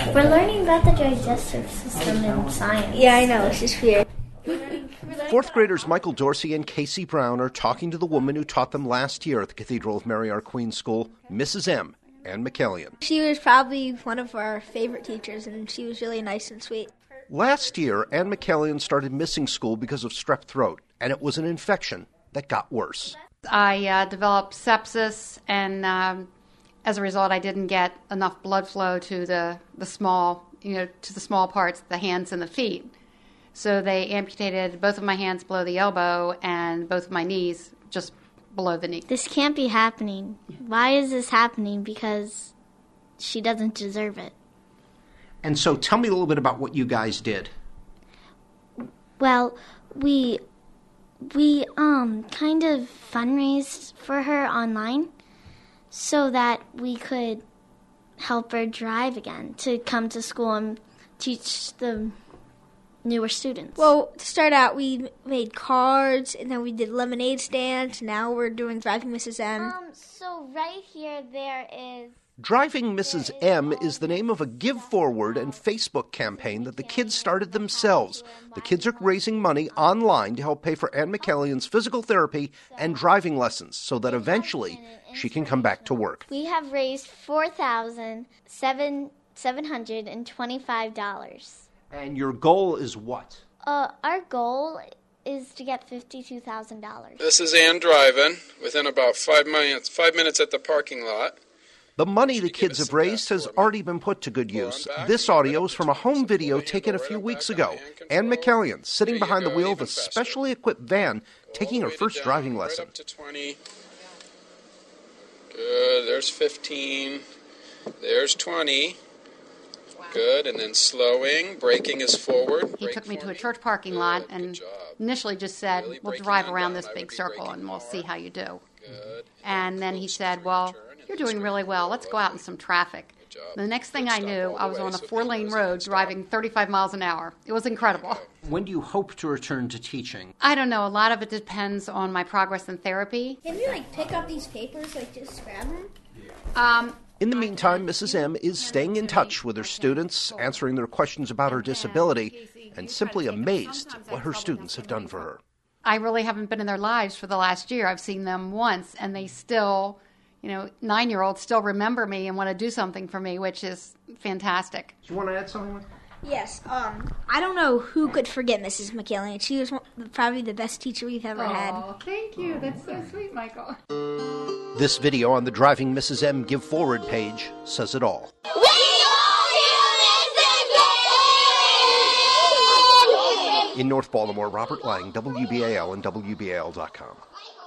We're learning about the digestive system in science. Yeah, I know. It's just weird. Fourth graders Michael Dorsey and Casey Brown are talking to the woman who taught them last year at the Cathedral of Mary Our Queen School, Mrs. M. Ann McKellion. She was probably one of our favorite teachers, and she was really nice and sweet. Last year, Ann McKellion started missing school because of strep throat, and it was an infection that got worse. I developed sepsis, and as a result, I didn't get enough blood flow to the small parts, the hands and the feet. So they amputated both of my hands below the elbow and both of my knees just below the knee. This can't be happening. Why is this happening? Because she doesn't deserve it. And so tell me a little bit about what you guys did. Well, we kind of fundraised for her online so that we could help her drive again to come to school and teach the newer students. Well, to start out, we made cards, and then we did lemonade stands. Now we're doing Driving Mrs. M. So right here there is... Driving Mrs. M is the name of a Give Forward and Facebook campaign that the kids started themselves. The kids are raising money online to help pay for Ann McKellion's physical therapy and driving lessons so that eventually she can come back to work. We have raised $4,725. And your goal is what? Our goal is to get $52,000. This is Ann driving within about 5 minutes at the parking lot. The money the kids have raised has already been put to good use. This audio is from a home video taken a few weeks ago. Ann McKellion sitting behind the wheel of a specially equipped van taking her first driving lesson. Up to 20. Good, there's 15. There's 20. Good, and then slowing, braking is forward. He took me to a church parking lot and initially just said, we'll drive around this big circle and we'll see how you do. And then he said, well, you're doing really well. Let's go out in some traffic. The next thing I knew, I was on a 4-lane road driving 35 miles an hour. It was incredible. When do you hope to return to teaching? I don't know. A lot of it depends on my progress in therapy. Can you, pick up these papers, just grab them? In the meantime, Mrs. M is staying in touch with her students, answering their questions about her disability, and simply amazed at what her students have done for her. I really haven't been in their lives for the last year. I've seen them once, and they still, 9-year-olds still remember me and want to do something for me, which is fantastic. Do you want to add something? Yes. I don't know who could forget Mrs. McKellion. She was probably the best teacher we've ever had. Oh, thank you. That's so sweet, Michael. This video on the Driving Mrs. M Give Forward page says it all. In North Baltimore, Robert Lang, WBAL and WBAL.com.